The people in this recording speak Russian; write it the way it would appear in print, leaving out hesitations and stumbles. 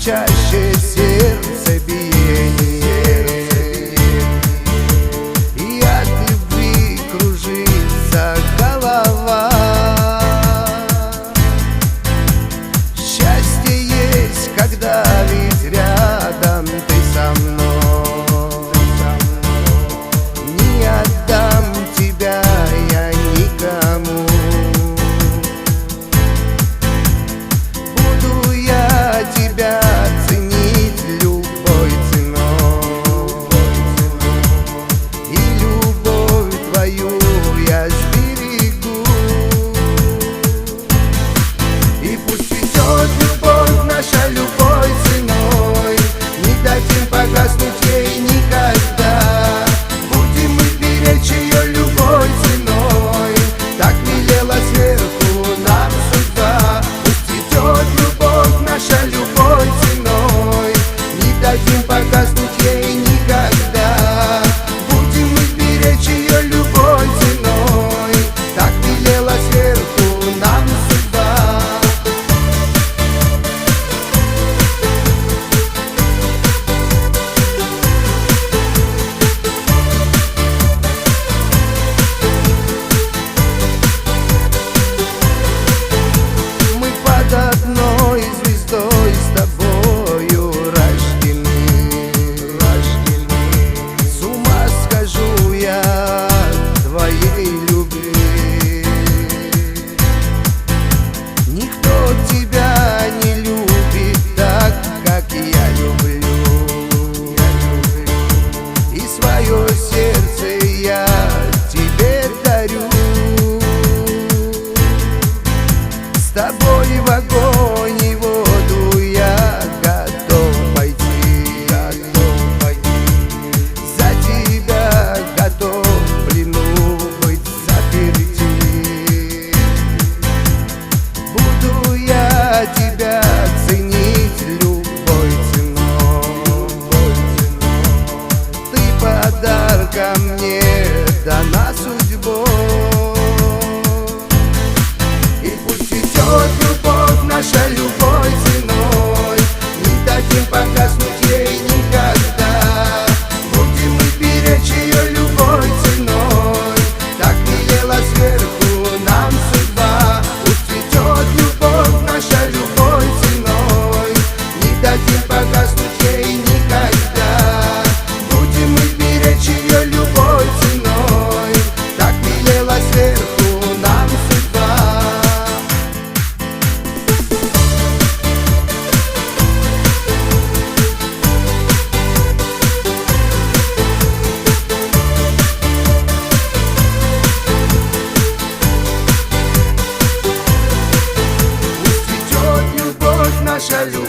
чаще сердцебиение, и от любви кружится голова. Счастье есть, когда ведь рядом ты со мной. Не отдам тебя я никому. Буду я тебя ценить любой ценой, и любовь твою я сберегу. И пусть цветет любовь наша любой ценой, не дадим погаснуть ей никогда. Будем мы беречь ее любой ценой, так велела сверху нам судьба. Пусть цветет любовь наша любой ценой, не дадим погаснуть ей никогда. Будем мы беречь ее любой ценой, так велела сверху нам судьба. Мы под одной звездой с тобою рождены. С ума схожу я от твоей любви. Никто тебя не любит так, как я люблю. И свое сердце я тебе дарю. С тобой в огонь и воду я готов пойти. За тебя готов в плену быть заперти. Буду я тебя ценить любой ценой. Ты подарком мне дана судьбой. И пусть цветет любовь наша любой ценой, не дадим погаснуть ей никогда. Будем мы беречь ее любой ценой, так велела сверху нам судьба. Пусть цветет любовь наша любой ценой, не дадим погаснуть ей никогда. Будем мы беречь ее любой ценой, так велела сверху нам судьба. Пусть цветет любовь наша любовь.